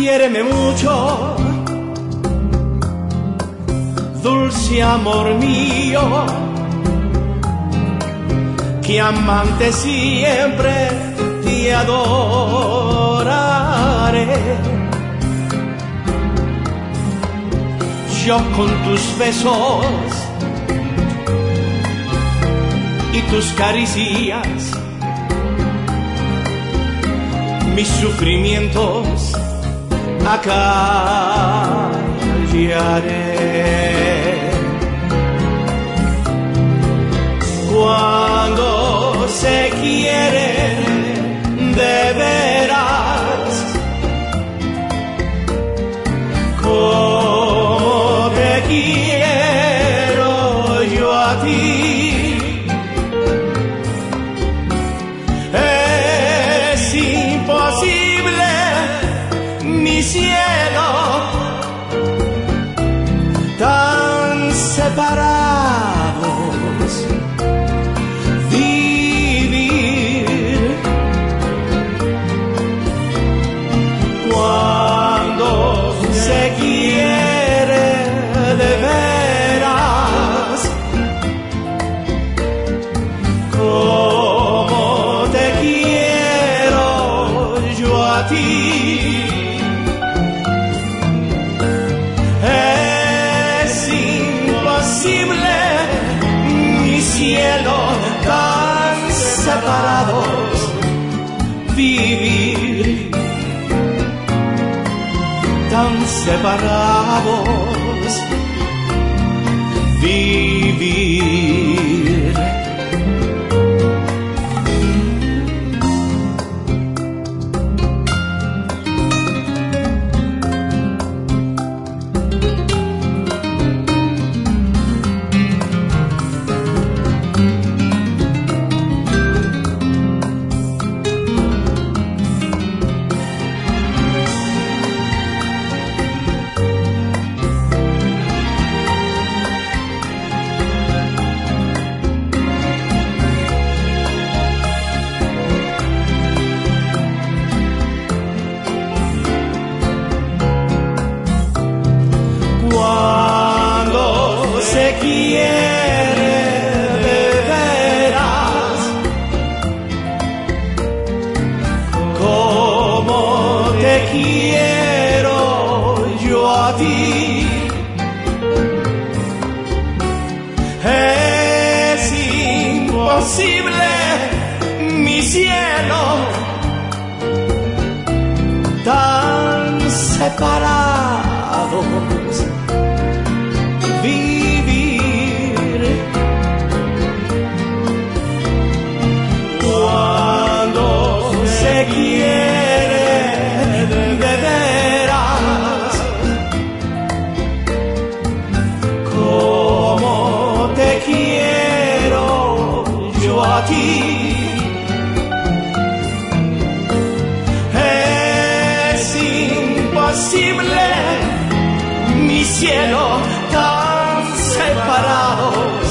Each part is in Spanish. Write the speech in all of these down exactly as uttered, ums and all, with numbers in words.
quiéreme mucho, dulce amor mío, que amante siempre te adoraré. Yo con tus besos y tus caricias, mis sufrimientos acallaré. Cuando se quiere de veras, como te quiero yo a ti, es imposible, mi cielo, tan separados vivir. Cuando se quiere de veras, como te quiero yo a ti, mi cielo, tan separados vivir, tan separados vivir. Cuando se quiere de veras, como te quiero yo a ti, es imposible, mi cielo, tan separados vivir. Cuando se quiere de veras, como te quiero yo a ti, es imposible, mi cielo, tan separados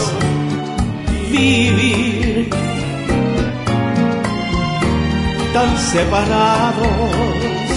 vivir, tan separados